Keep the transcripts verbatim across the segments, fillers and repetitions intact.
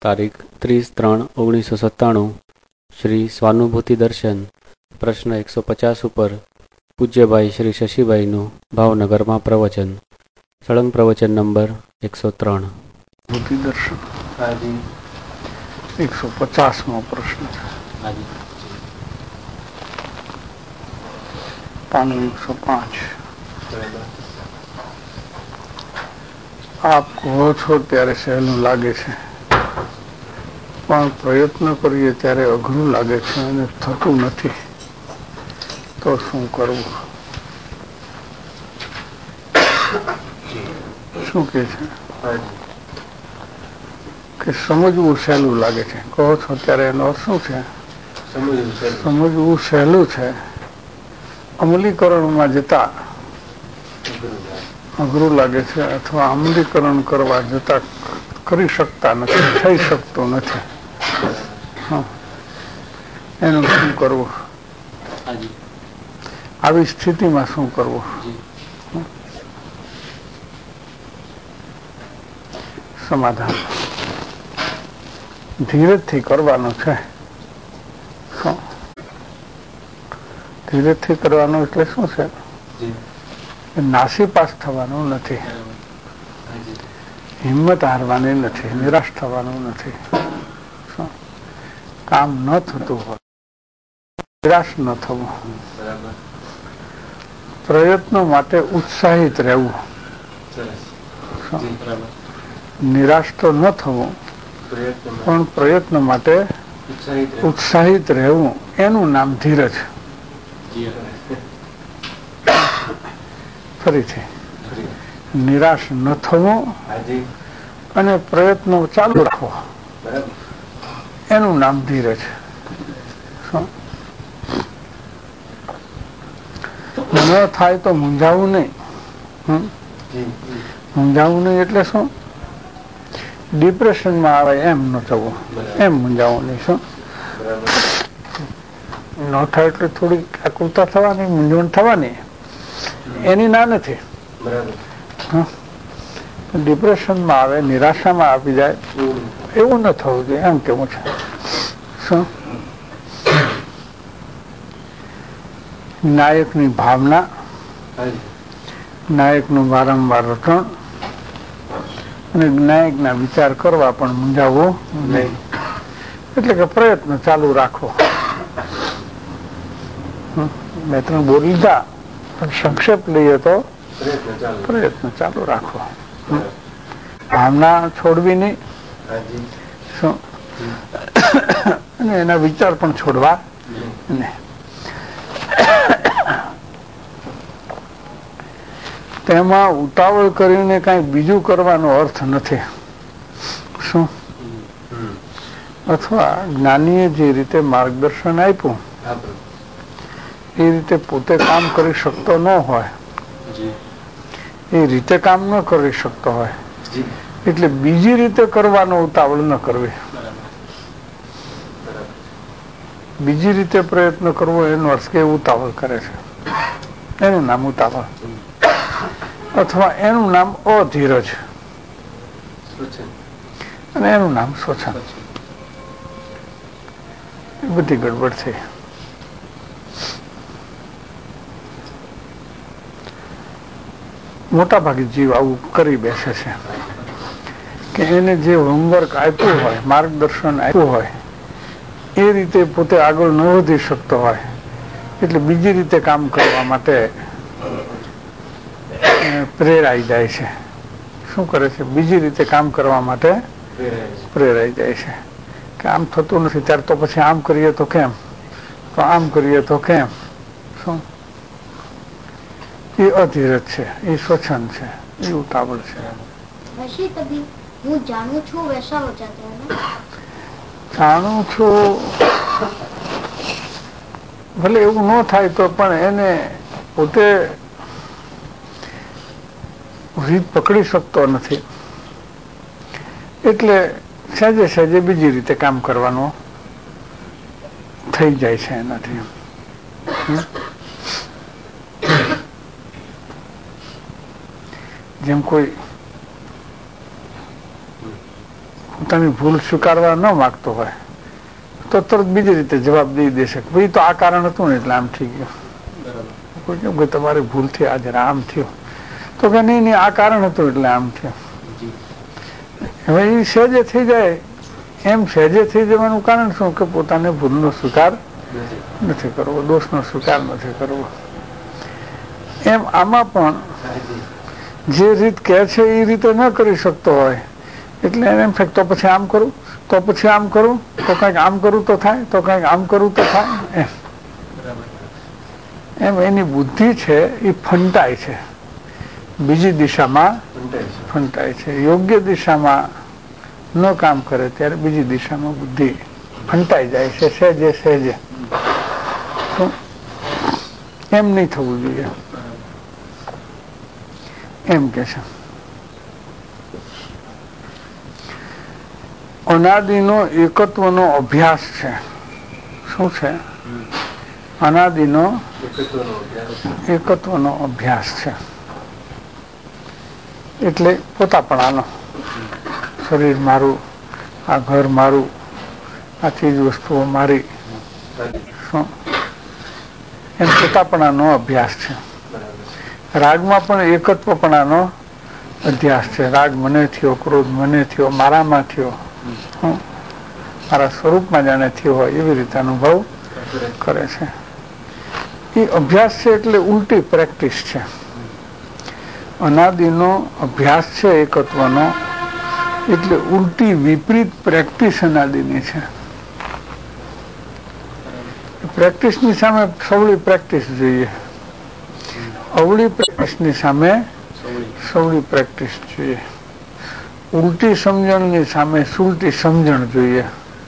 તારીખ ત્રીસ ત્રણ ઓગણીસો સત્તાણું શ્રી સ્વાનુભૂતિ દર્શન પ્રશ્ન એકસો પચાસ ઉપર પૂજ્યભાઈ શ્રી શશીભાઈનું ભાવનગરમાં પ્રવચન. સળંગ પ્રવચન નંબર એકસો ત્રણ. ભૂતિ દર્શન એકસો પચાસમો પ્રશ્ન છે. પાનું એકસો પાંચ. આપ કહો છો ત્યારે સહેલું લાગે છે, પણ પ્રયત્ન કરીએ ત્યારે અઘરું લાગે છે અને થતું નથી. તો શું કરવું? શું કે છે કે સમજવું સહેલું લાગે છે. કહો છો ત્યારે એનો અર્થ શું છે? સમજવું સહેલું છે, અમલીકરણમાં જતા અઘરું લાગે છે, અથવા અમલીકરણ કરવા જતા કરી શકતા નથી, થઈ શકતું નથી. એનું શું કરવું? આવી સ્થિતિમાં શું કરવું? સમાધાન ધીરજથી કરવાનું છે. શું ધીરજથી કરવાનું એટલે શું છે? નાસીપાસ થવાનું નથી, હિંમત હારવાની નથી, નિરાશ થવાનું નથી. કામ ન થતું હોય નિરાશ ન થવું, પ્રયત્નો માટે ઉત્સાહિત રહેવું. નિરાશ તો ન થવું, પણ પ્રયત્ન માટે ઉત્સાહિત રહેવું, એનું નામ ધીરજ. ફરીથી નિરાશ ન થવું અને પ્રયત્નો ચાલુ રાખવો, એનું નામ ધીરજ. ન થાય તો મૂંઝાવું નહીં. મૂંઝાવું નહીં એટલે શું? ડિપ્રેશનમાં આવે એમ ન થવું, એમ મૂંઝાવું નહીં. શું ન થાય એટલે થોડી આકુલતા થવાની, મૂંઝવણ થવાની, એની ના નથી. ડિપ્રેશનમાં આવે, નિરાશામાં આપી જાય એવું ન થવું જોઈએ, એમ કેવું છે. શું નાયકની ભાવના, નાયકનું વારંવાર રટણ અને નાયકના વિચાર કરવા પણ મૂંઝાવવો નહીં. એટલે કે પ્રયત્ન ચાલુ રાખવો. બે ત્રણ બોલ લીધા પણ સંક્ષેપ લઈએ તો પ્રયત્ન ચાલુ રાખવો. ભાવના છોડવી નહીં. શું અને એના વિચાર પણ છોડવા નહીં. તેમાં ઉતાવળ કરીને કઈ બીજું કરવાનો અર્થ નથી. શું અથવા જ્ઞાનીએ જે રીતે માર્ગદર્શન આપ્યું એ રીતે પોતે કામ કરી શકતો ન હોય, એ રીતે કામ ન કરી શકતો હોય, એટલે બીજી રીતે કરવાનો ઉતાવળ ન કરવી. બીજી રીતે પ્રયત્ન કરવો એનો અર્થ કે ઉતાવળ કરે છે, એનું નામ ઉતાવળ, અથવા એનું નામ અધીરજ અને એનું નામ શોષણ. એ બધી ગડબડ છે. મોટા ભાગે જીવ આવું કરી બેસે છે કે એને જે હોમવર્ક આપ્યું હોય, માર્ગદર્શન આપ્યું હોય, એ રીતે પોતે આગળ ન વધી શકતો હોય, એટલે બીજી રીતે કામ કરવા માટે પ્રેરાઈ જાય છે. શું કરે છે? બીજી રીતે કામ કરવા માટે પ્રેરાઈ જાય છે કે આમ થતું નથી ત્યારે તો પછી આમ કરીએ તો કેમ, તો આમ કરીએ તો કેમ. શું એ અધીરજ છે, એ શોષણ છે, એ ઉતાવળ છે. જાણું છું ભલે એવું ન થાય તો પણ એને પોતે રીત પકડી શકતો નથી, એટલે સહેજે સહેજે બીજી રીતે કામ કરવાનું થઈ જાય છે એનાથી. જેમ કોઈ પોતાની ભૂલ સ્વીકારવા ન માગતો હોય તો તરત બીજી રીતે જવાબ દઈ દેશે કે ભાઈ તો આ કારણ હતું ને એટલે આમ થઈ ગયું. કોઈ તમારી ભૂલથી આજે આમ થયું તો કે નહીં નહીં આ કારણ હતું એટલે આમ થયું. હવે એ સહેજે થઈ જાય એમ સહેજે થઈ જવાનું કારણ શું કે પોતાને ભૂલનો સ્વીકાર નથી કરવો, દોષનો સ્વીકાર નથી કરવો. એમ આમાં પણ જે રીત કહે છે એ રીતે ન કરી શકતો હોય એટલે એને એમ થાય તો પછી આમ કરું તો પછી આમ કરું તો કંઈક આમ કરું તો થાય તો કંઈક આમ કરું તો થાય એમ એમ એની બુદ્ધિ છે એ ફંટાય છે, બીજી દિશામાં ફંટાય છે. યોગ્ય દિશામાં ન કામ કરે ત્યારે બીજી દિશામાં બુદ્ધિ ફંટાઈ જાય છે સહેજે સહેજે. એમ નહીં થવું જોઈએ એમ કે છે. અનાદિનો એકત્વનો અભ્યાસ છે. શું છે? અનાદિનો એકત્વનો અભ્યાસ છે એટલે પોતાપણાનો. શરીર મારું, આ ઘર મારું, આ ચીજ વસ્તુઓ મારી, શું એમ પોતાપણાનો અભ્યાસ છે. રાગમાં પણ એકત્વપણાનો અભ્યાસ છે. રાગ મને થયો, ક્રોધ મને થયો, મારામાં થયો, મારા સ્વરૂપમાં જાણે થયો હોય એવી રીતે અનુભવ કરે છે. એ અભ્યાસ છે એટલે ઉલટી પ્રેક્ટિસ છે. અનાદિનો અભ્યાસ છે એકત્વનો એટલે ઉલટી વિપરીત પ્રેક્ટિસ અનાદિની છે. પ્રેક્ટિસની સામે સવળી પ્રેક્ટિસ જોઈએ, અવળી પ્રેક્ટિસની સામે સવળી પ્રેક્ટિસ જોઈએ, ઉલટી સમજણની સામે સુલટી સમજણ જોઈએ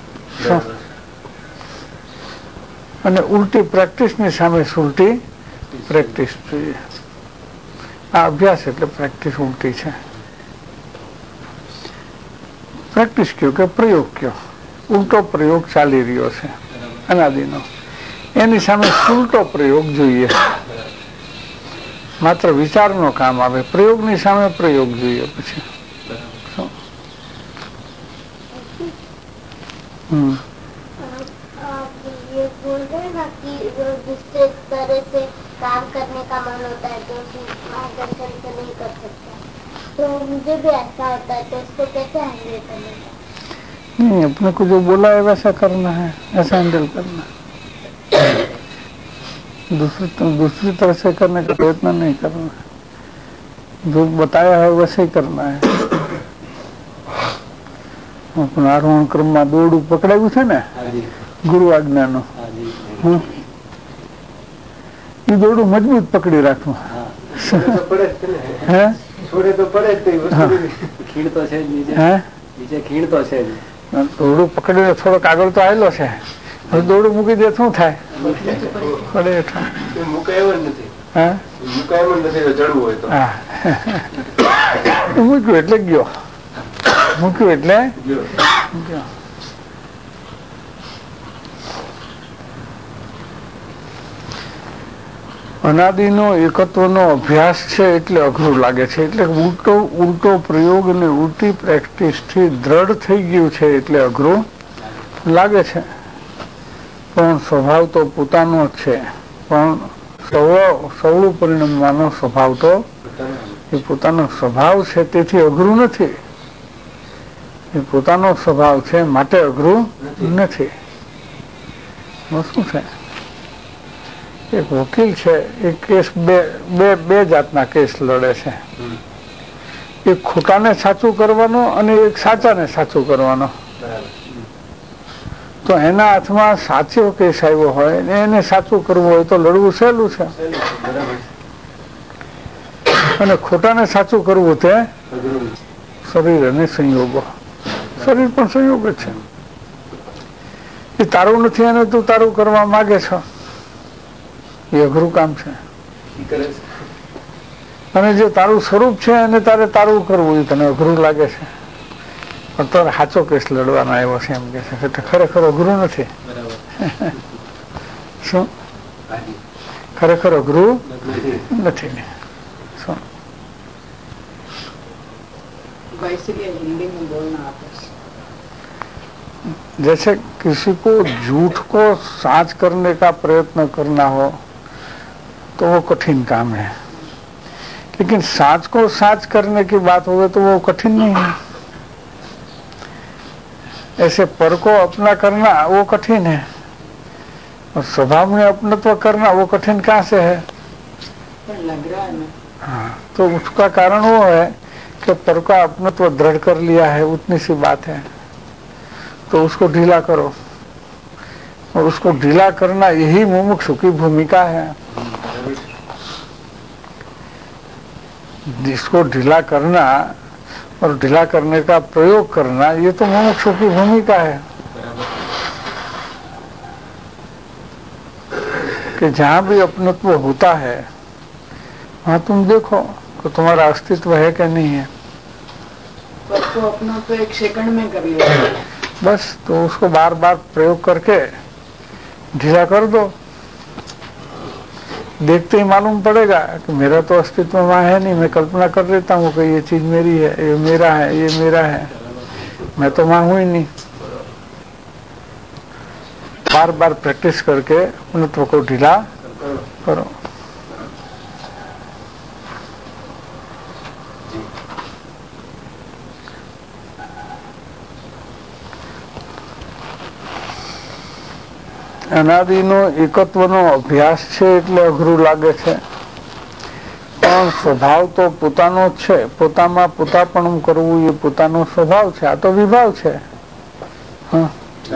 અને ઉલટી પ્રેક્ટિસની સામે સુલટી પ્રેક્ટિસ જોઈએ. આ અભ્યાસ એટલે પ્રેક્ટિસ ઉલટી છે. પ્રેક્ટિસ કયો કે પ્રયોગ કયો, ઉલટો પ્રયોગ ચાલી રહ્યો છે અનાદિનો, એની સામે ઉલટો પ્રયોગ જોઈએ. માત્ર વિચારનો કામ આવે, પ્રયોગની સામે પ્રયોગ જોઈએ. પછી હમ ये बोल रहे हैं ना कि दूसरे तरह से काम करने का मन होता है तो मार्गदर्शन से नहीं कर सकता, तो मुझे भी ऐसा होता है तो इसको कैसे हैंडल करना है? नहीं, अपने को जो बोला है वैसा करना है, ऐसा हैंडल करना. दूसरी दूसरी तरह से करने का प्रयत्न नहीं करना, जो बताया है वैसे ही करना है. આરોહણ ક્રમમાં દોરડું પકડાયું છે ને ગુરુ આજ્ઞાનું, એ દોરડું મજબૂત પકડી રાખવું. હે દોરડું પકડીને થોડોક આગળ તો આવેલો છે, હવે દોરડું મૂકી દે શું થાય? પડે મૂક્યું એટલે ગયો, મૂક્યું એટલે ગયો. અનાદિનો એકત્વનો અભ્યાસ છે એટલે અઘરું લાગે છે, એટલે ઉલટો ઉલટો પ્રયોગ અને ઉલટી પ્રેક્ટિસ થી દ્રઢ થઈ ગયું છે એટલે અઘરું લાગે છે. પણ સ્વભાવ તો પોતાનો જ છે, પણ સવળું પરિણમવાનો સ્વભાવ તો એ પોતાનો સ્વભાવ છે તેથી અઘરું નથી. એ પોતાનો સ્વભાવ છે માટે અઘરું નથી. શું છે? એક વકીલ છે, એ કેસ બે બે બે જાતના કેસ લડે છે. એક ખોટાને સાચું કરવાનો અને એક સાચાને સાચું કરવાનો. તો એના હાથમાં સાચો કેસ આવ્યો હોય ને એને સાચું કરવું હોય તો લડવું સહેલું છે, અને ખોટાને સાચું કરવું તે શરીર અને સંયોગો. શરીર પણ સંયોગ જ છે. એ તારું નથી અને તું તારું કરવા માંગે છો, એ અઘરું કામ છે. અને જે તારું સ્વરૂપ છે એને તારે તારું કરવું એ તને અઘરું લાગે છે, પણ તારે સાચો કેસ લડવાનો આવ્યો છે એમ કે છે, એટલે ખરેખર અઘરું નથી. શું ખરેખર અઘરું નથી ને? શું इसीलिए हिंदी में बोलना आता है. जैसे किसी को झूठ को साच करने का प्रयत्न करना हो तो वो कठिन काम है, लेकिन साच को साच करने की बात हो तो वो कठिन नहीं है। ऐसे पर को अपना करना वो कठिन है, और स्वभाव में अपनत्व करना वो कठिन कहाँ से है? लग रहा है ना। हाँ, तो उसका कारण वो है कि पर का अपनत्व दृढ़ कर लिया है, उतनी सी बात है। तो उसको ढीला करो, और उसको ढीला करना यही मुमुक्षु की भूमिका है। जिसको ढीला करना और ढीला करने का प्रयोग करना, ये तो मुमुक्षु की भूमिका है। कि जहां भी अपनत्व होता है वहां तुम देखो कि तुम्हारा अस्तित्व है कि नहीं है। तो अपना तो एक सेकंड में कर लिया बस, तो उसको बार बार प्रयोग करके ढीला कर दो। देखते ही मालूम पड़ेगा कि मेरा तो अस्तित्व वहां है नहीं, मैं कल्पना कर लेता हूँ कि ये चीज मेरी है, ये मेरा है, ये मेरा है, मैं तो वहां हूं ही नहीं। बार बार प्रैक्टिस करके अपनत्व को ढीला करो। અનાદિનો એકત્વનો અભ્યાસ છે એટલે અઘરું લાગે છે, પણ સ્વભાવ તો પોતાનો જ છે। પોતામાં પોતાપણું કરવું એ પોતાનો સ્વભાવ છે, આ તો વિભાવ છે। હા,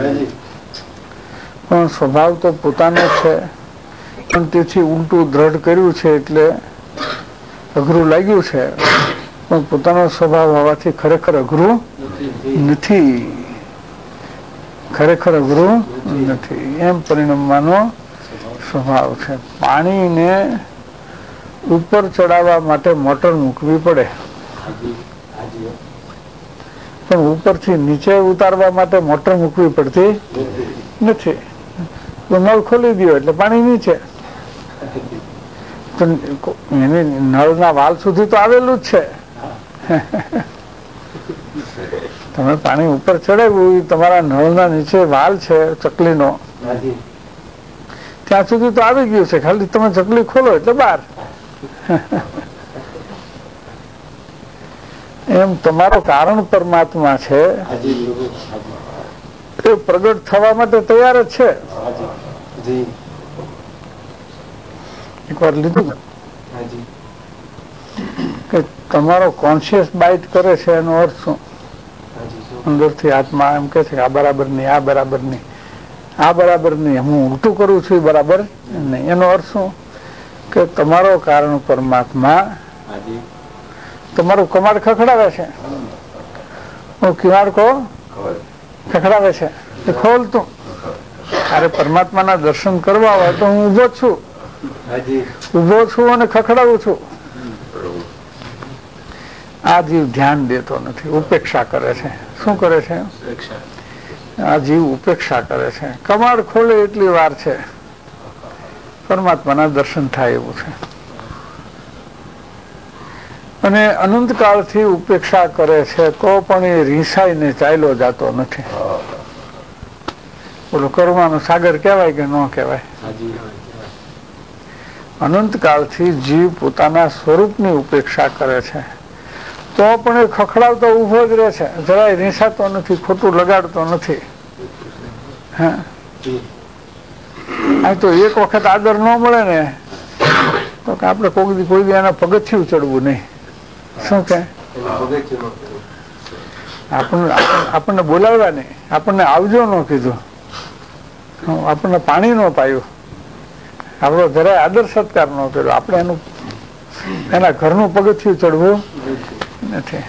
પણ સ્વભાવ તો પોતાનો છે, પણ તેથી ઉલટું દ્રઢ કર્યું છે એટલે અઘરું લાગ્યું છે। પણ પોતાનો સ્વભાવ હોવાથી ખરેખર અઘરું નથી, ખરેખર અઘરું નથી, એમ પરિણમવાનો સ્વભાવ છે। પાણીને ઉપર ચડાવવા માટે મોટર મૂકવી પડે, પણ ઉપરથી નીચે ઉતારવા માટે મોટર મૂકવી પડતી નથી। તો નળ ખોલી દો એટલે પાણી નીચે, તો એની નળના વાલ સુધી તો આવેલું જ છે। તમે પાણી ઉપર ચડાવ્યું, તમારા નળના નીચે વાલ છે ચકલીનો, ત્યાં સુધી તો આવી ગયું છે, ખાલી તમે ચકલી ખોલો એટલે બહાર। એમ તમારો કારણ પરમાત્મા છે, એ પ્રગટ થવા માટે તૈયાર જ છે। એક વાર લીધું કે તમારો કોન્શિયસ બાઇટ કરે છે, એનો અર્થ શું? અંદરથી આત્મા એમ કે છે કે આ બરાબર નહીં, આ બરાબર નહીં, આ બરાબર નહીં, હું ઉલટું કરું છું એ બરાબર નહીં। એનો અર્થ શું? કે તમારો કારણ પરમાત્મા તમારું કમાડ ખખડાવે છે, હું કિવાડ કો ખખડાવે છે, એ ખોલ તું। અરે પરમાત્માના દર્શન કરવા હોય તો હું ઉભો છું, ઉભો છું અને ખખડાવું છું। આ જીવ ધ્યાન દેતો નથી, ઉપેક્ષા કરે છે। શું કરે છે? આ જીવ ઉપેક્ષા કરે છે। કમાડ ખોલે એટલી વાર છે, પરમાત્માના દર્શન થાય એવું છે। અને અનંતકાળથી ઉપેક્ષા કરે છે તો પણ એ રીસાઈને ચાલ્યો જતો નથી। બોલો, કર્મનો સાગર કહેવાય કે ન કહેવાય? અનંતકાળથી જીવ પોતાના સ્વરૂપની ઉપેક્ષા કરે છે તો પણ એ ખખડાવતો ઉભો જ રહે છે, જરાય રીસાતો નથી, ખોટું લગાડતો નથી। હા, આ તો એક વખત આદર ન મળે ને તો કે આપણે કોઈ દી કોઈ દી એના પગથિયું ચડવું નહીં। શું કે આપણને આપણને બોલાવ્યા નહીં, આપણને આવજો ન કીધું, આપણને પાણી ન પાયું, આપણો જરાય આદર સત્કાર ન કર્યો, આપણે એનું એના ઘરનું પગથિયું ચડવું નથી।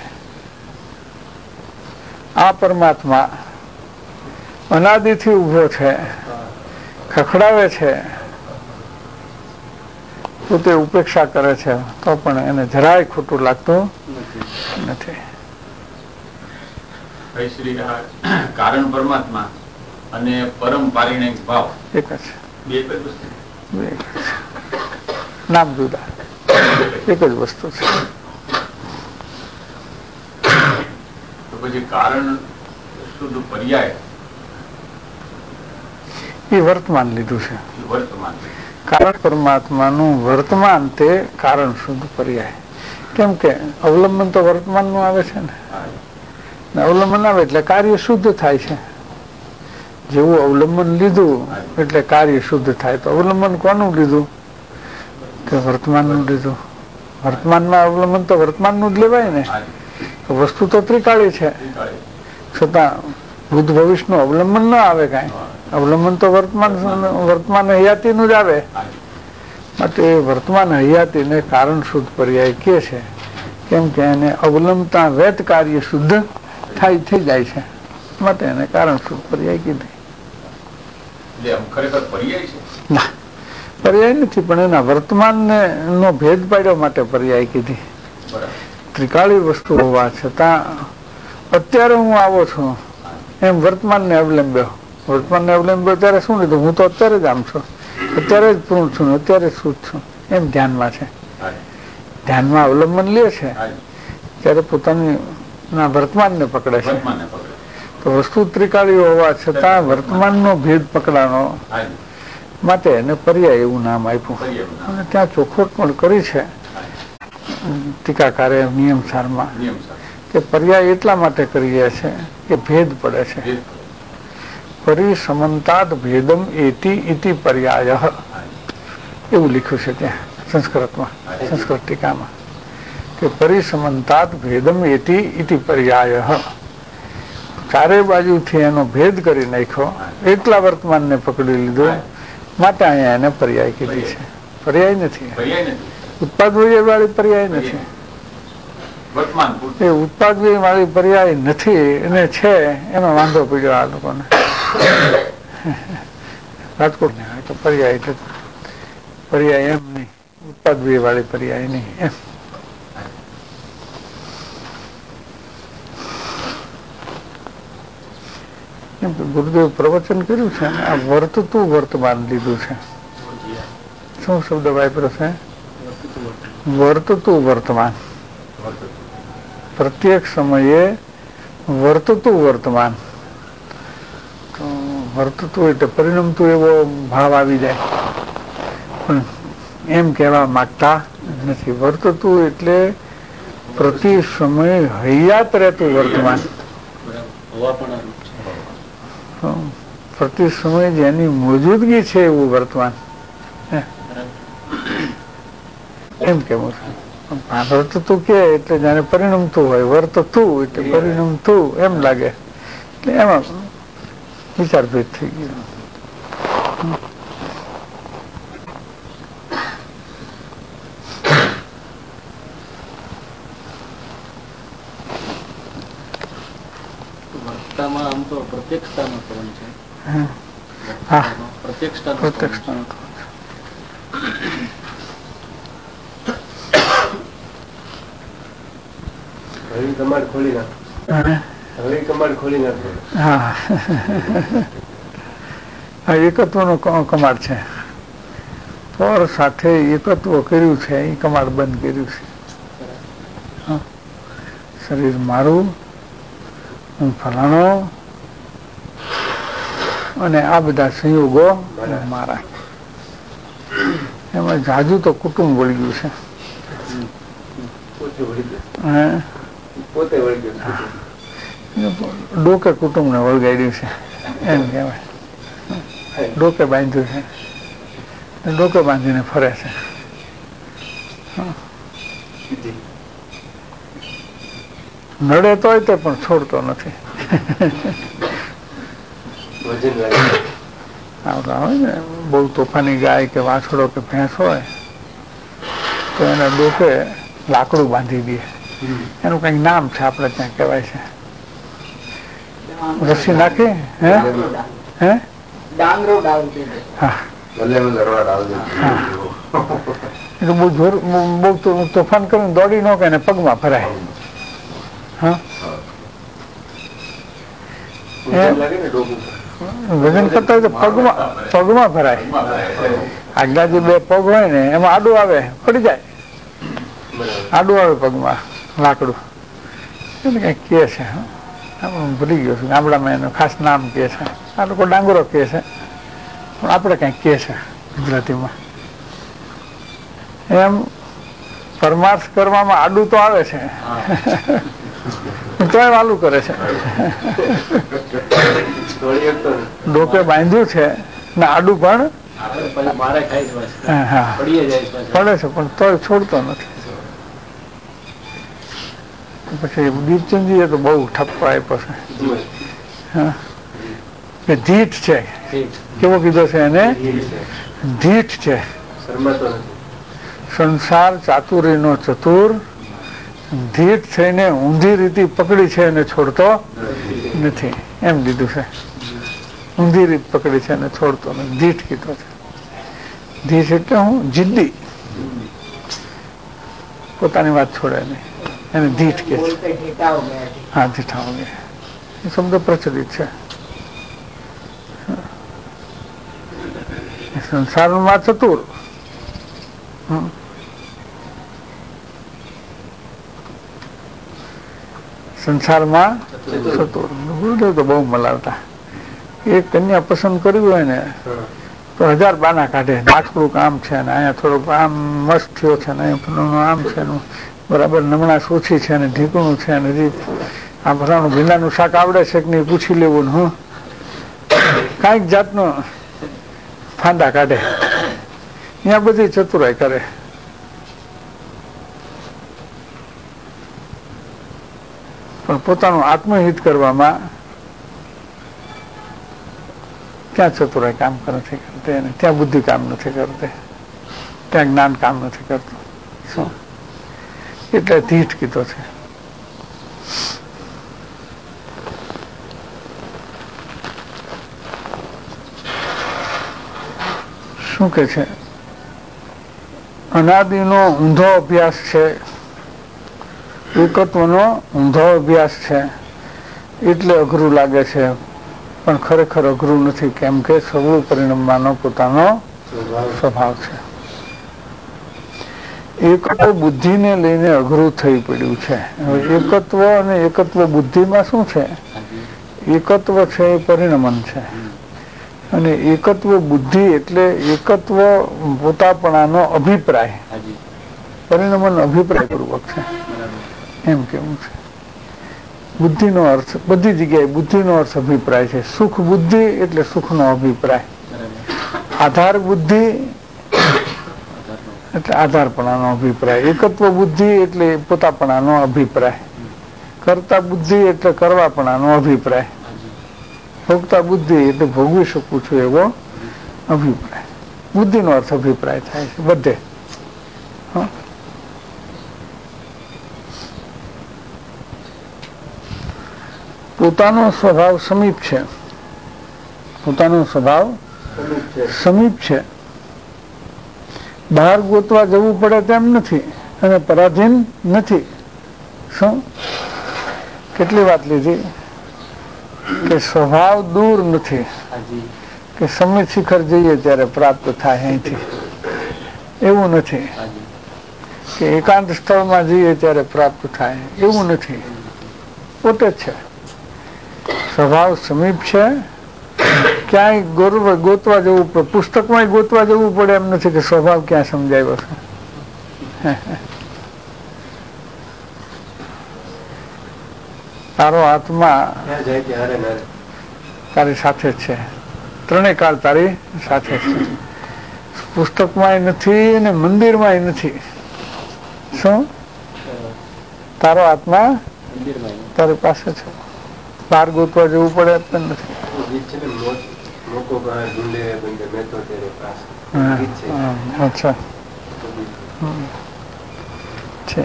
આ પરમાત્મા અનાદિથી ઉભો છે, ખખડાવે છે, પોતે ઉપેક્ષા કરે છે તો પણ એને જરાય ખોટું લાગતું નથી। કારણ પરમાત્મા અને પરમ પારિણિક ભાવ એક જ છે, નામ જુદા, એક જ વસ્તુ છે। તો પછી કારણ શુદ્ધ પર્યાય એ વર્તમાન લીધું છે. વર્તમાન કારણ પરમાત્માનું વર્તમાન તે કારણ શુદ્ધ પર્યાય. કેમ કે અવલંબન તો વર્તમાન નું આવે છે ને, અવલંબન આવે એટલે કાર્ય શુદ્ધ થાય છે. જેવું અવલંબન લીધું એટલે કાર્ય શુદ્ધ થાય. તો અવલંબન કોનું લીધું? કે વર્તમાન નું લીધું. વર્તમાનમાં અવલંબન તો વર્તમાન નું જ લેવાય ને. વસ્તુ તો ત્રિકાળી છે, છતાં ભૂત ભવિષ્ય નું અવલંબન ના આવે કાંઈ. અવલંબન તો વર્તમાન વર્તમાન હયાતી નું જ આવે. માટે વર્તમાન હયાતીને કારણ શુદ્ધ પર્યાય કે છે. કેમ કે એને અવલંબતા વેત કાર્ય શુદ્ધ થાય થઈ જાય છે, માટે એને કારણ શુદ્ધ પર્યાય કીધી. ખરેખર પર્યાય છે ના, પર્યાય નથી, પણ એના વર્તમાન નો ભેદ પાડ્યો માટે પર્યાય કીધી. ત્રિકાળી વસ્તુ હોવા છતાં અત્યારે હું આવો છું એમ વર્તમાન ને અવલંબ્યો. વર્તમાન ને અવલંબ્યો ત્યારે શું લીધું? હું તો અત્યારે જ આમ છું, અત્યારે જ પૂર્ણ છું, અત્યારે જ શુદ્ધ છું, એમ ધ્યાનમાં છે. ધ્યાનમાં અવલંબન લે છે ત્યારે પોતાની ના વર્તમાન ને પકડે છે. તો વસ્તુ ત્રિકાળી હોવા છતાં વર્તમાન નો ભેદ પકડાનો માટે એને પર્યાય એવું નામ આપ્યું. અને ત્યાં ચોખવટ પણ કરી છે ટીકાકારે નિયમસારમાં કે પર્યાય એટલા માટે કરીએ છે કે ભેદ પડે છે. પરિસમંતાદ ભેદમ એતિ ઇતિ પર્યાય એવું લખ્યું છે ત્યાં સંસ્કૃતમાં, સંસ્કૃત ટીકામાં, કે પરિસમંતાદ ભેદમ એતિ ઇતિ પર્યાય. ચારે બાજુથી એનો ભેદ કરી નાખ્યો, એટલા વર્તમાનને પકડી લીધો, માટે અહીંયા એને પર્યાય કીધી છે. પર્યાય નથી, ઉત્પાદ વાળી પર્યાય નથી. એ ઉત્પાદ વાળી પર્યાય નથી એને છે એમાં વાંધો પડ્યો આ લોકોને. રાજકોટ ને તો પર્યાય પર્યાય એમ નહીં, ઉત્પાદ વાળી પર્યાય નહીં એમ. કેમ કે ગુરુદેવ પ્રવચન કર્યું છે ને, આ વર્તતું વર્તમાન લીધું છે. શું શબ્દ વાપર્યો છે? વર્તતું વર્તમાન. પ્રત્યેક સમયે વર્તતું વર્તમાન. તો વર્તતું એટલે પરિણમતું એવો ભાવ આવી જાય, પણ એમ કહેવા માંગતા નથી. વર્તતું એટલે પ્રતિ સમય હયાત રહેતું વર્તમાન. પ્રતિ સમય જેની મોજૂદગી છે એવું વર્તમાન એમ કેવું છે. વર્તતું કે એટલે જાણે પરિણમતું હોય, વર્તતું એટલે પરિણમતું એમ લાગે, એટલે એમાં વિચારભેદ થઈ ગયો. આમ તો પ્રત્યક્ષતાનો સંબંધ છે. હા, પ્રત્યક્ષતા પ્રત્યક્ષતાનો કમાડ ખોલી નાખો, હવે કમાડ ખોલી નાખો. હા, એકત્વ નો કમાડ છે. પર સાથે એકત્વ કર્યું છે એ કમાડ બંધ કર્યું છે. શરીર મારું, હું ફલાણો, અને આ બધા સંયોગો મારા. એમાં જાજુ તો કુટુંબ વળી ગયું છે. ડોકે કુટુંબ ને વળગાડ્યું છે એમ કહેવાય. ડોકે બાંધ્યું છે, ડોકે બાંધીને ફરે છે. નડે તોય તે પણ છોડતો નથી. આવતા હોય ને બહુ તોફાની ગાય કે વાછડો કે ભેંસ હોય તો એના ડોકે લાકડું બાંધી દે. એનું કઈક નામ છે, આપણે ત્યાં કહેવાય છે. રસી નાખી હે હે બહુ જોર બહુ તોફાન કરીને દોડી ન કે પગમાં ફરાય. હા, વજન કરતા હોય તો પગમાં પગમાં ભરાય. આગલા જે બે પગ હોય ને એમાં આડું આવે, પડી જાય, આડું આવે પગમાં લાકડું. એને કઈક કહે છે, ભૂલી ગયો છું, ગામડામાં એનું ખાસ નામ કહે છે. આ લોકો ડાંગરો કહે છે, આપણે કઈક કે છે ગુજરાતીમાં એમ પરમાર્થ કરવામાં આડું તો આવે છે તોય વાલું કરે છે. ડોકે બાંધ્યું છે ને આડું પણ પડે છે પણ તોય છોડતો નથી. પછી દીપચંદજીએ તો બહુ ઠપકો આપ્યો છે. ધીઠ છે, કેવો કીધો છે એને? ધીઠ છે. સંસાર ચાતુરીનો ચતુર, ધીઠ થઈને ઊંધી રીતિ પકડી છે અને છોડતો નથી, એમ દીધું છે. ઊંધી રીત પકડી છે અને છોડતો નથી, ધીઠ કીધો છે. ધીઠ એટલે હું જિદ્દી, પોતાની વાત છોડે નહીં, એને ધીઠ કે છે. હા, ધીઠા વગેરે એ શબ્દ પ્રચલિત છે. સંસારમાં ચતુર, સંસારમાં ચતુર. ગુરુદેવ તો બહુ મલાવતા. એક કન્યા પસંદ કર્યું હોય ને તો હજાર બાના કાઢે. આટલું કામ છે ને અહીંયા થોડુંક આમ મસ્ત થયો છે ને અહીંયા આમ છે ને બરાબર નમણાશ ઓછી છે ને ઢીકણું છે ને હજી આ ભરાનું ભીંડાનું શાક આવડે છે કે નહીં પૂછી લેવું ને હું કાંઈક જાતનો ફાંદા કાઢે. અહીંયા બધી ચતુરાઈ કરે. પણ પોતાનું આત્મહિત કરવામાં ત્યાં ચતુરાઈ કામ નથી કરતી અને ત્યાં બુદ્ધિ કામ નથી કરતી, ત્યાં જ્ઞાન કામ નથી કરતું. શું એટલે ધીઠ કીધો છે. શું કે છે? અનાદિનો ઊંધો અભ્યાસ છે, એકત્વનો ઊંધો અભ્યાસ છે એટલે અઘરું લાગે છે, પણ ખરેખર અઘરું નથી. કેમ કે સગળું પરિણમવાનો પોતાનો સ્વભાવ છે. એકત્વ બુદ્ધિને લઈને અઘરું થઈ પડ્યું છે. એકત્વ અને એકત્વ બુદ્ધિમાં શું છે? એકત્વ છે એ પરિણમન છે અને એકત્વ બુદ્ધિ એટલે એકત્વ પોતાપણાનો અભિપ્રાય, પરિણમન અભિપ્રાય પૂર્વક છે એમ કેવું છે. બુદ્ધિનો અર્થ બધી જગ્યાએ બુદ્ધિનો અર્થ અભિપ્રાય છે. સુખ બુદ્ધિ એટલે સુખનો અભિપ્રાય, આધાર બુદ્ધિ એટલે આધારપણાનો અભિપ્રાય, એકત્વ બુદ્ધિ એટલે પોતાપણાનો અભિપ્રાય, કરતા બુદ્ધિ એટલે કરવાપણાનો અભિપ્રાય, ભોગતા બુદ્ધિ એટલે ભોગવી શકું છું એવો અભિપ્રાય. બુદ્ધિનો અર્થ અભિપ્રાય થાય છે બધે. પોતાનો સ્વભાવ સમીપ છે, પોતાનો સ્વભાવ સમીપ છે. બહાર ગોતવા જવું પડે તેમ નથી અને પરાધીન નથી. શું કેટલી વાત લીધી કે સ્વભાવ દૂર નથી, કે સમિત શિખર જઈએ ત્યારે પ્રાપ્ત થાય અહીંથી, એવું નથી. કે એકાંત સ્થળમાં જઈએ ત્યારે પ્રાપ્ત થાય, એવું નથી. પોતે જ છે. સ્વભાવ સમીપ છે. ક્યાંય ગૌરવ ગોતવા જવું પડે, પુસ્તકમાં ગોતવા જવું પડે એમ નથી કે સ્વભાવ ક્યાં સમજાયો છે. તારો આત્મા તારી સાથે જ છે, ત્રણેય કાળ તારી સાથે છે. પુસ્તકમાં નથી અને મંદિરમાં નથી. શું? તારો આત્મા તારી પાસે છે, બહાર ગોતવા જવું પડે પણ નથી. અચ્છા છે.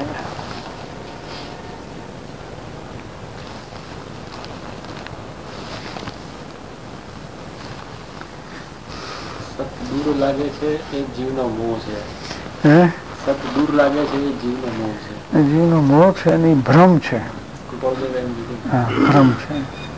દૂર લાગે છે એ જીવનો મોહ છે. હે સત દૂર લાગે છે એ જીવનો મોહ છે. જીવનો મોહ છે એની ભ્રમ છે. હા, ભ્રમ છે.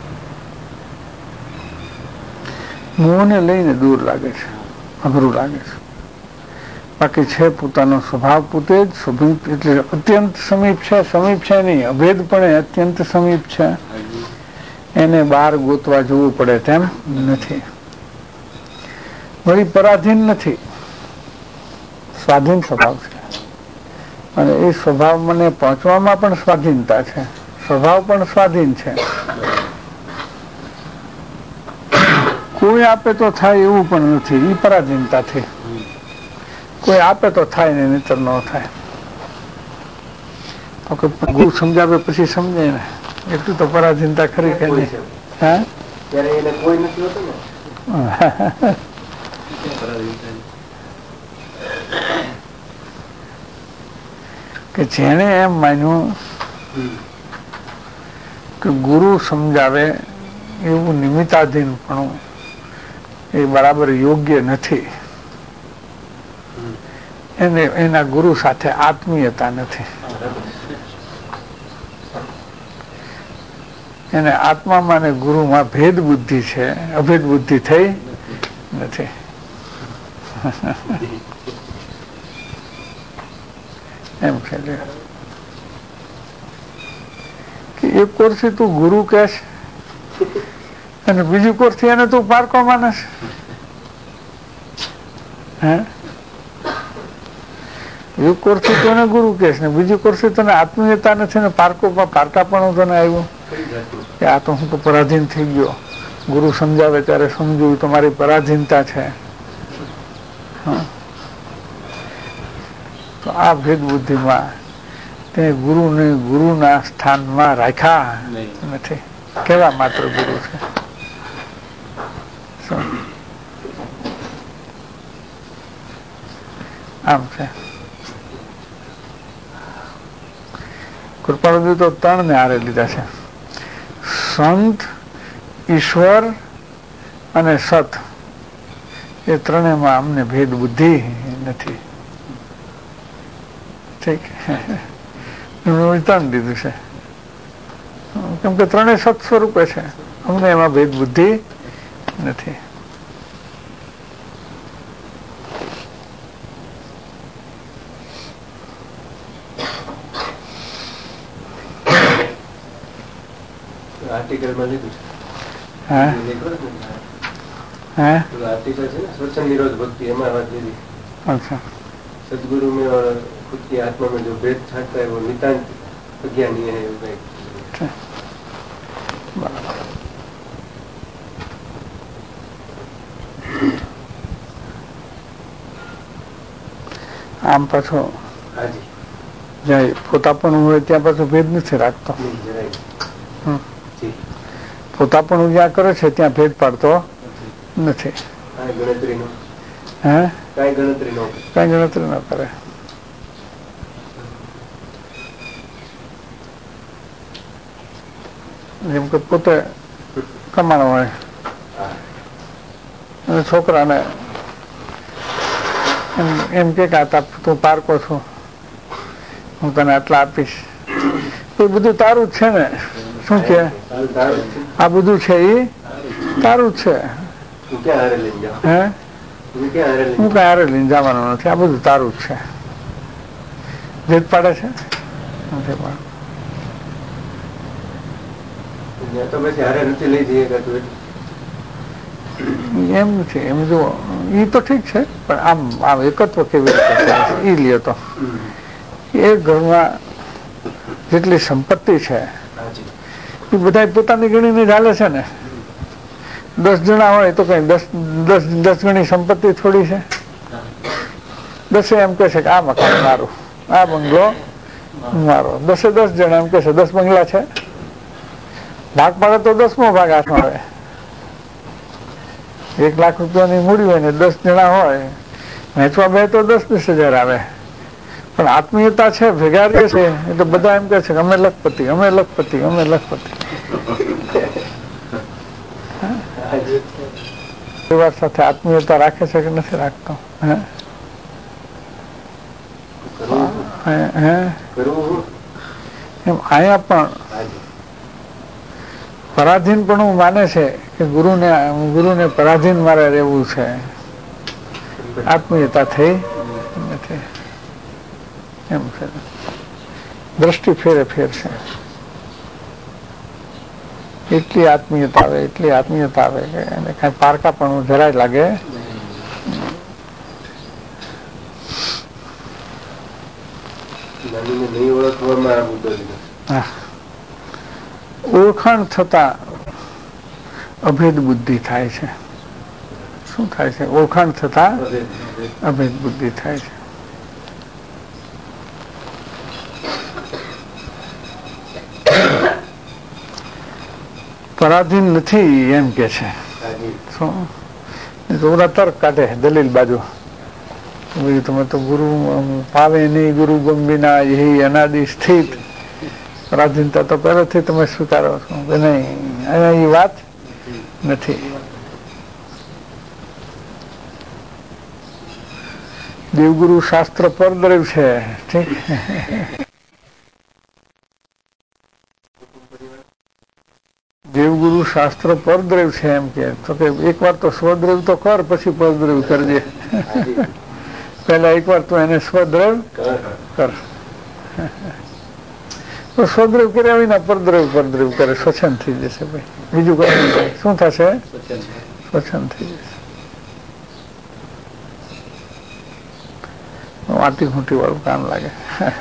મોહને લઈને દૂર લાગે છે, અઘરું લાગે છે. બાકી છે પોતાનો સ્વભાવ પોતે જ સમીપ, એટલે અત્યંત સમીપ છે. સમીપ છે નહીં, અભેદપણે અત્યંત સમીપ છે. એને બહાર ગોતવા જવું પડે તેમ નથી. વળી પરાધીન નથી, સ્વાધીન સ્વભાવ છે. અને એ સ્વભાવ મને પહોંચવામાં પણ સ્વાધીનતા છે, સ્વભાવ પણ સ્વાધીન છે. કોઈ આપે તો થાય એવું પણ નથી, એ પરાધીનતાથી. કોઈ આપે તો થાય ને નહીતર ન થાય. ગુરુ સમજાવે પછી સમજે ને, એટલું તો પરાધીનતા ખરી કે નહીં? હા, કોઈ નથી હોતું ને. કે જેને એમ માન્યું કે ગુરુ સમજાવે એવું નિમિત્તાધીનપણું એ બરાબર યોગ્ય નથી, એને એના ગુરુ સાથે આત્મીયતા નથી. એને આત્મામાં ને ગુરુમાં ભેદ બુદ્ધિ છે, અભેદ બુદ્ધિ થઈ નથી. એમ છે કે એક કોરથી તું ગુરુ કહેશ અને બીજી કોરથી એને તું પારકો માનસ. હે, એક કોરથી તું એને ગુરુ કહેશ ને બીજી કોરથી તને આત્મીયતા નથી ને પારકો પારકાપણું તને આવ્યું કે આ તો હું તો પરાધીન થઈ ગયો. ગુરુ સમજાવે ત્યારે સમજવું તમારી પરાધીનતા છે. તો આ ભેદ બુદ્ધિમાં તે ગુરુને ગુરુના સ્થાનમાં રાખ્યા નથી, કેવા માત્ર ગુરુ છે. આમ છે. કૃપાળુજી તો ત્રણ ને હારે લીધા છે, સંત, ઈશ્વર અને સત. એ ત્રણેયમાં અમને ભેદ બુદ્ધિ નથી. ઠીક, ત્રણ દીધું છે કેમ કે ત્રણેય સત સ્વરૂપે છે, અમને એમાં ભેદ બુદ્ધિ નથી. આર્ટિકલમાં લીધું છે. હા, હા, આર્ટિકલ છે ને સ્વચ્છંદ નિરોધ ભક્તિ, એમાં વાત લીધી. અચ્છા. सदगुरु में और खुद की आत्मा में जो भेद छाटता है वो नितांत अज्ञानी है. આમ પાછો જ્યાં પોતાપણું હોય ત્યાં પાછો ભેદ નથી રાખતો. પોતાપણું જ્યાં કરે છે ત્યાં ભેદ પાડતો નથી. ગણતરી નો હે, કઈ ગણતરી નો કઈ ગણતરી ન કરે. જેમ કે પોતે કમાણો હોય અને છોકરાને એમ કે તું પારકો છું, હું તને આટલા આપીશ, એ બધું તારું જ છે ને. શું કે આ બધું છે એ તારું જ છે. હે, હું કઈ હારે લઈને જવાનું નથી, આ બધું તારું જ છે. ભેદ પાડે છે નથી પાડે. એમ છે, એમ જો એ તો ઠીક છે, પણ આમ આમ એકત્વ કેવી રીતે એ લ્યો તો એ ઘરમાં જેટલી સંપત્તિ છે એ બધા પોતાની ગણીને ચાલે છે ને. દસ જણા હોય તો કઈ દસ દસ દસ ગણી સંપત્તિ થોડી છે. દસે એમ કે છે કે આ મકાન મારું, આ બંગલો મારો. દસે દસ જણા એમ કે છે દસ બંગલા છે. ભાગ પાડે તો દસમો ભાગ હાથમાં આવે. એક લાખ રૂપિયાની મૂડી હોય ને દસ જણા હોય, વેચવા બે તો દસ દસ હજાર આવે. પણ આત્મીયતા છે, ભેગા રહે છે એટલે બધા એમ કે છે કે અમે લખપતિ, અમે લખપતિ, અમે લખપતિ. પરિવાર સાથે આત્મીયતા રાખે છે કે નથી રાખતો? હે, એમ અહીંયા પણ પરાધીન પણ હું માને છે કે ગુરુને ગુરુને પરાધીન મારે રહેવું છે. આત્મીયતા થઈ નથી. એમ છે, દ્રષ્ટિ ફેરે ફેર છે. એટલી આત્મીયતા આવે, એટલી આત્મીયતા આવે કે એને કઈ પારકા પણ જરાય લાગે ઓળખાણ થતા અભેદ બુદ્ધિ થાય છે. શું થાય છે? ઓળખાણ થતા અભેદ બુદ્ધિ થાય છે. પરાધીન નથી એમ કે છે. શું બધા તર્ક કાઢે દલીલ બાજુ. તમે તો ગુરુ પાવે નહીં, ગુરુ ગંભીના એ અનાદિ સ્થિત. પરાધીનતા તો પહેલાથી તમે સ્વીકારો છો કે નહીં? અહીંયા એ વાત નથી. દેવગુરુ શાસ્ત્ર પરદ્રવ છે. ઠીક. દેવગુરુ શાસ્ત્ર પરદ્રવ છે એમ કે તો કે એક વાર તો સ્વદ્રવ તો કર, પછી પરદ્રવ કરજે. પેલા એક વાર તો એને સ્વદ્રવ કર. તો સ્વદ્રવ કર્યા વિના પરદ્રવ પરદ્રવ કરે, સ્વચ્છંદ થઈ જશે ભાઈ. બીજું કઈ શું થશે? સ્વચ્છંદ થઈ જશે. વાટી ખૂંટી વાળું કામ લાગે.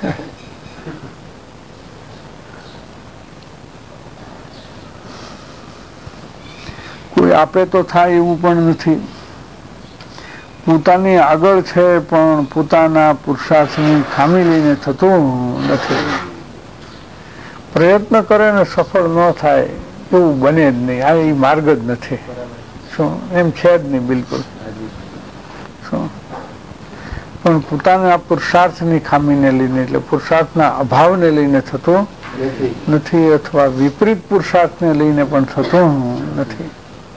કોઈ આપે તો થાય એવું પણ નથી. પોતાની આગળ છે પણ પોતાના પુરુષાર્થની ખામી લઈને થતું નથી. પ્રયત્ન કરે ને સફળ ન થાય એવું બને જ નહીં. આ એ માર્ગ જ નથી. શું એમ છે જ નહીં બિલકુલ. શું પણ પોતાના પુરુષાર્થની ખામીને લઈને, એટલે પુરુષાર્થના અભાવને લઈને થતું નથી, અથવા વિપરીત પુરુષાર્થને લઈને પણ થતું નથી.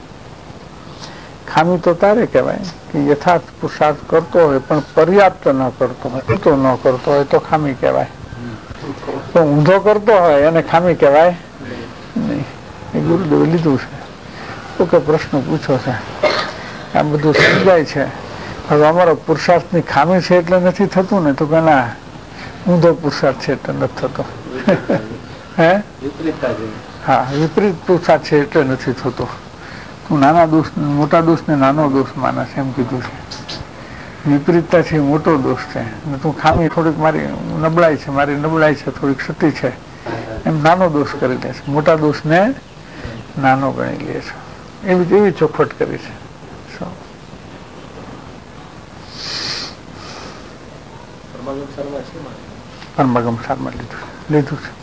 ખામી તો તારે કહેવાય કે યથાર્થ પુરુષાર્થ કરતો હોય પણ પર્યાપ્ત ન કરતો હોય, પૂરતો ન કરતો હોય તો ખામી કહેવાય. તો ઊંધો કરતો હોય એને ખામી કહેવાય નહીં. એ ગુરુદેવે લીધું છે. તો કે પ્રશ્ન પૂછો છે, આ બધું સમજાય છે. હવે અમારો પુરુષાર્થની ખામી છે એટલે નથી થતું ને? તો કે ના, ઊંધો પુરુષાર્થ છે એટલે નથી થતો. હે હા, વિપરીત પુરુષાર્થ છે એટલે નથી થતો. તું નાના દોષ, મોટા દોષ ને નાનો દોષ માનસ એમ કીધું છે. વિપરીતતા છે મોટો દોષ છે. તું ખામી થોડીક મારી નબળાઈ છે, મારી નબળાઈ છે થોડીક સતી છે એમ નાનો દોષ કરી લે છે. મોટા દોષ ને નાનો ગણી લે છે. એવી એવી ચોખવટ કરી છે. પરમાગમ સારમાં લીધું લીધું છે.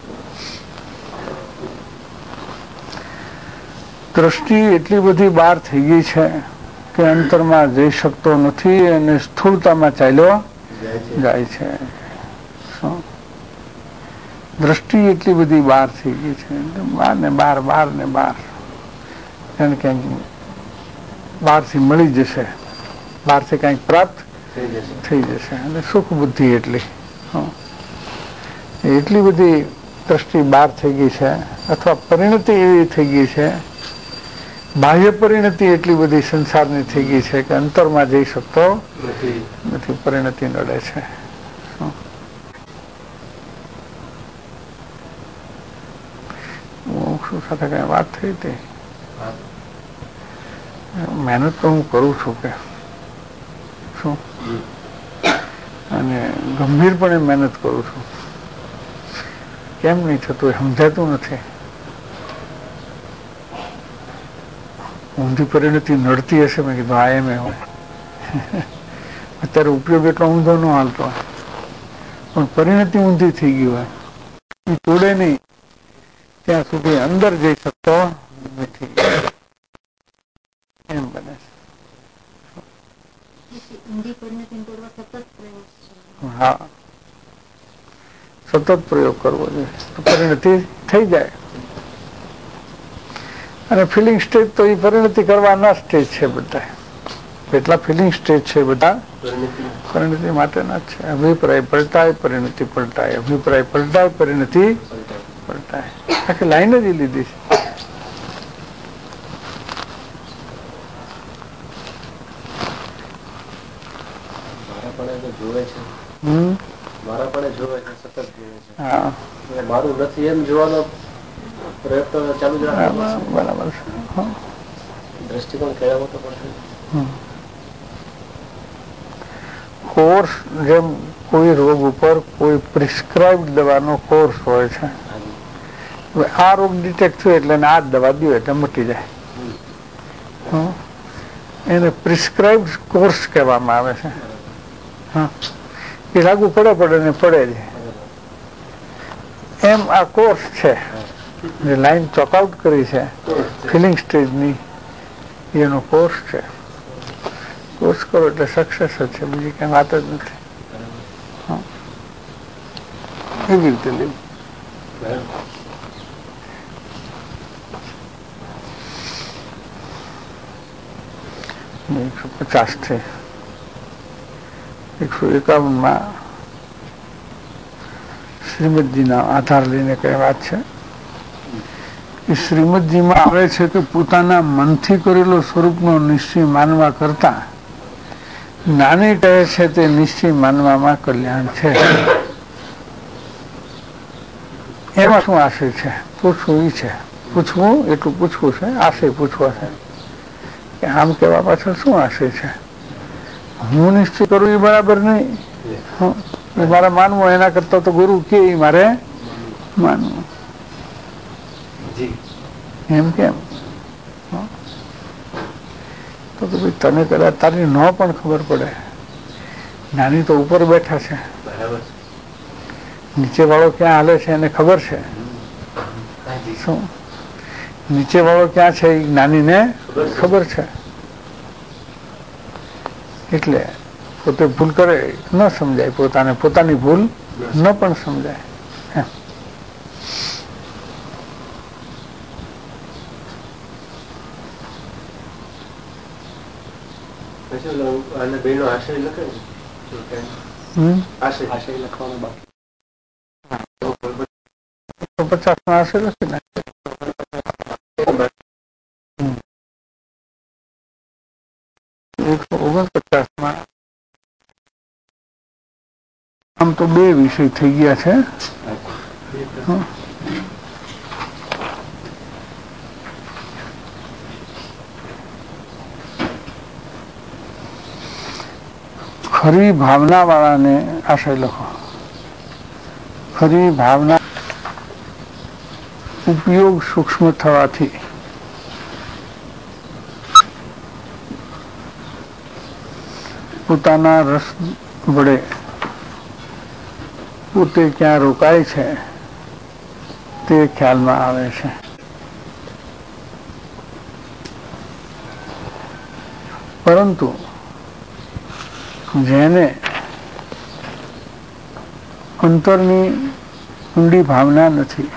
દ્રષ્ટિ એટલી બધી બહાર થઈ ગઈ છે કે અંતરમાં જઈ શકતો નથી અને સ્થૂળતામાં ચાલ્યો જાય છે. દ્રષ્ટિ એટલી બધી બહાર થઈ ગઈ છે, બહાર ને બહાર, બહાર ને બહાર. એને ક્યાંક બહારથી મળી જશે, બહારથી કંઈક પ્રાપ્ત થઈ જશે. અને સુખ બુદ્ધિ એટલી એટલી બધી દ્રષ્ટિ બહાર થઈ ગઈ છે, અથવા પરિણતિ એવી થઈ ગઈ છે, બાહ્ય પરિણતિ એટલી બધી સંસારની થઈ ગઈ છે કે અંતરમાં જઈ શકતો નથી. પરિણતિ નડે છે. શું સાથે કઈ વાત થઈ હતી? મહેનત તો હું કરું છું કે શું, અને ગંભીરપણે મહેનત કરું છું. કેમ નહીં થતું એ સમજાતું નથી. ઊંધી પરિણતિ નડતી હશે. મેં કીધું આ એમ હોય. અત્યારે ઉપયોગ એટલો ઊંધો ન હાલતો હોય, પણ પરિણતિ ઊંધી થઈ ગઈ હોય, એ તોડે નહીં ત્યાં સુધી અંદર જઈ શકતો નથી. એમ બને છે. હા, સતત પ્રયોગ કરવો જોઈએ તો પરિણતિ થઈ જાય. અને ફિલિંગ સ્ટેજ તો એ પરિણતિ કરવાના સ્ટેજ છે બધા. જેટલા ફિલિંગ સ્ટેજ છે બધા પરિણતિ માટેના જ છે. અભિપ્રાય પલટાય, પરિણતિ પલટાય, અભિપ્રાય પલટાય, પરિણતિ પલટાય. આખી લાઈન જ લીધી છે. હા, મારું નથી એમ જોવાનો પ્રયત્ન ચાલુ જ રાખવાનો. બરાબર છે. દ્રષ્ટિકોણ કેળવવો તો પડશે. ફોર્સ જેમ કોઈ રોગ ઉપર કોઈ પ્રિસ્ક્રાઇબ્ડ દવાનો કોર્સ હોય છે. આ રોગ ડિટેક્ટ થયો એટલે આ જ દવા દો એટલે મટી જાય. એને પ્રિસ્ક્રાઇબ્ડ કોર્સ કહેવામાં આવે છે. હા, એ લાગુ પડે પડે ને પડે જ. એમ આ કોર્સ છે જે લાઈન ચોકઆઉટ કરી છે ફિલિંગ સ્ટેજની, એનો કોર્સ છે. કોર્સ કરો એટલે સક્સેસ જ છે, બીજી કઈ વાત જ નથી. એવી રીતે લેવું. એકસો પચાસ થી એકસો એકાવન માં શ્રીમદજીના આધાર લઈને કઈ વાત છે. શ્રીમદજીમાં આવે છે કે પોતાના મનથી કરેલો સ્વરૂપનો નિશ્ચય માનવા કરતા જ્ઞાની કહે છે તે નિશ્ચય માનવામાં કલ્યાણ છે. એમાં શું આશય છે? પૂછવું એ છે. પૂછવું એટલું પૂછવું છે, આશય પૂછવો છે કે આમ કહેવા પાછળ શું આશય છે. હું નિશ્ચય કરું એ બરાબર નહીં, એ મારે માનવું. એના કરતા તો ગુરુ કે એ મારે માનવું. એમ કેમ? તો ભાઈ તને કદાચ તારી ન પણ ખબર પડે. નાની તો ઉપર બેઠા છે, નીચે વાળો ક્યાં હાલે છે એને ખબર છે. શું નીચે વાળો ક્યાં છે એ જ્ઞાનીને ખબર છે. એટલે પોતે ભૂલ કરે ન સમજાય, પોતાને પોતાની ભૂલ ન પણ સમજાય. પચાસ માં આશય લખી નાખે. એકસો ઓગણપચાસ માં આમ તો બે વિષય થઈ ગયા છે. ખરી ભાવના વાળાને આશય લખો. ખરી ભાવના ઉપયોગ સૂક્ષ્મ થવાથી પોતાના રસ વડે પોતે ક્યાં રોકાય છે તે ખ્યાલમાં આવે છે. પરંતુ જેને અંતરની ઊંડી ભાવના નથી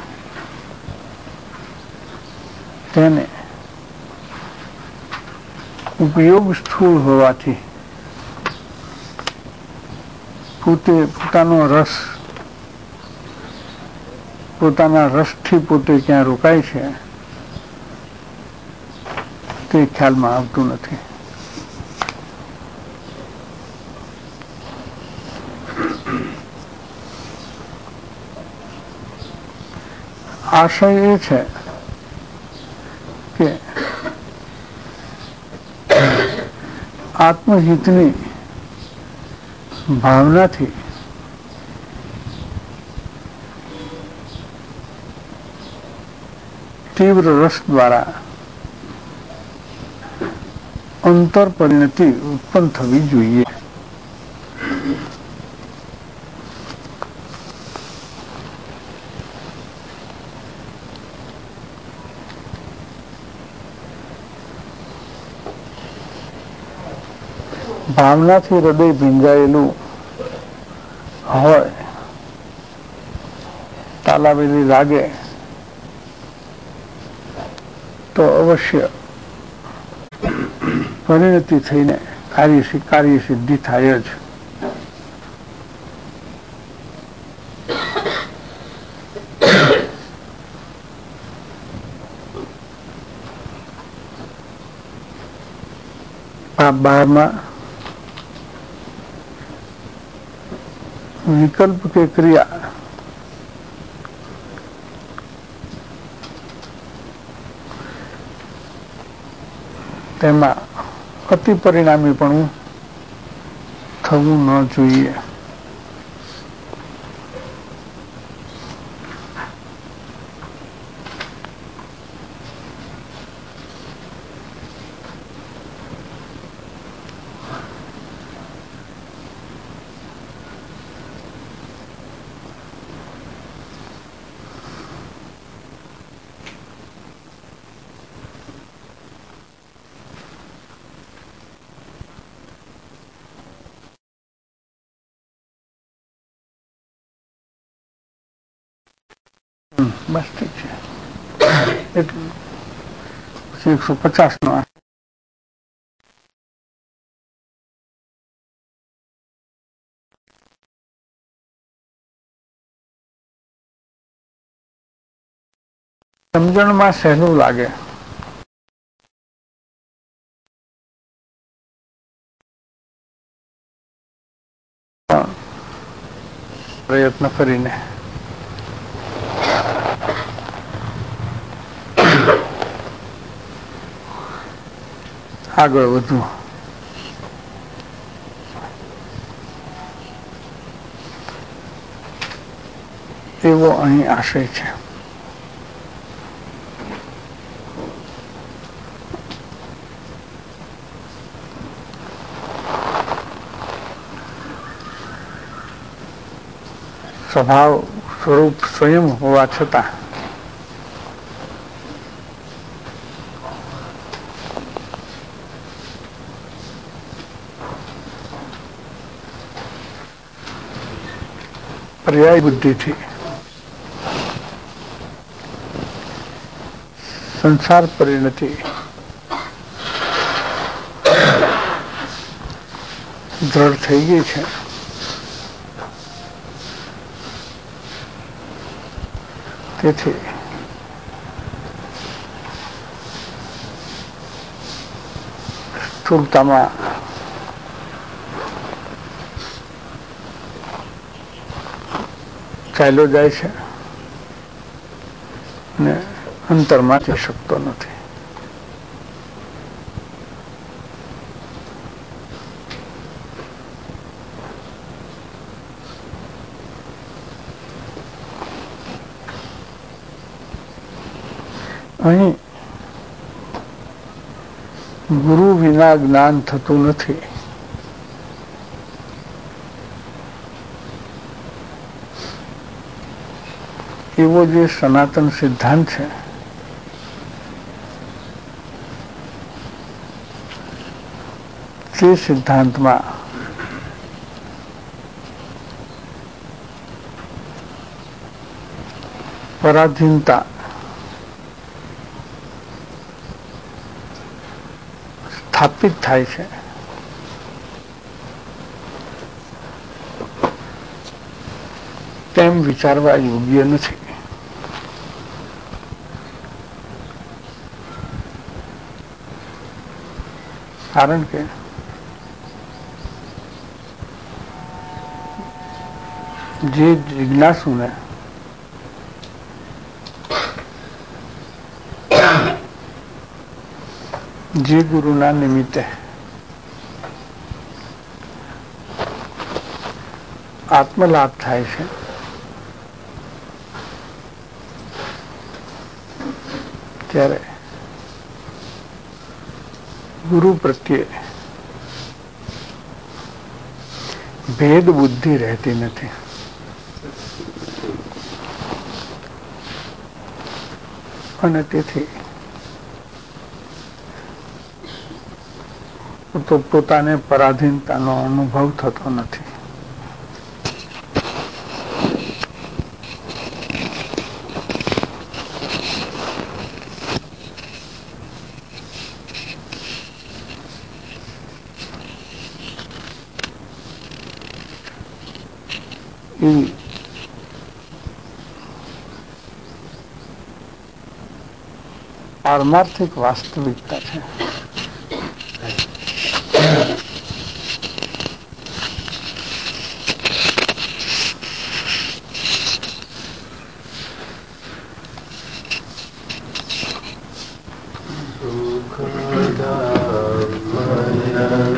તેને ઉપયોગ સ્થૂળ હોવાથી પોતે પોતાનો રસ પોતાના રસથી પોતે ક્યાં રોકાય છે તે ખ્યાલમાં આવતું નથી. આશય એ છે કે આત્મહિતની ભાવનાથી તીવ્ર રસ દ્વારા અંતર પરિણતિ ઉત્પન્ન થવી જોઈએ. ભાવનાથી હૃદય ભીંજાયેલું હોય, તાલાવેલી લાગે તો અવશ્ય પરિણતિ થઈને કાર્ય કાર્ય સિદ્ધિ થાય જ. આ બારમાં વિકલ્પ કે ક્રિયા તેમાં અતિ પરિણામી પણ થવું ન જોઈએ. બસ ઠીક છે. એટલું પછી એકસો પચાસ નો સમજણમાં સહેલું લાગે. પ્રયત્ન કરીને આગળ વધવું. એવો અહીં આશય છે. સ્વભાવ સ્વરૂપ સ્વયં હોવા છતાં પર્યાય બુદ્ધિથી સંસાર પરિણતિ દ્રઢ થઈ ગઈ છે. તેથી સ્થૂળતામાં ચાલ્યો જાય છે અને અંતરમાં જઈ શકતો નથી. અહીં ગુરુ વિના જ્ઞાન થતું નથી. એવો જે સનાતન સિદ્ધાંત છે તે સિદ્ધાંતમાં પરાધીનતા સ્થાપિત થાય છે. તેમ વિચારવા યોગ્ય નથી. કારણ કે જે જિજ્ઞાસુને જે ગુરુના નિમિત્તે આત્મલાભ થાય છે ત્યારે ગુરુ પ્રત્યે ભેદ બુદ્ધિ રહેતી નથી. અને તેથી તો પોતાને પરાધીનતાનો અનુભવ થતો નથી. એ પારમાર્થિક વાસ્તવિકતા છે. સુખદાયક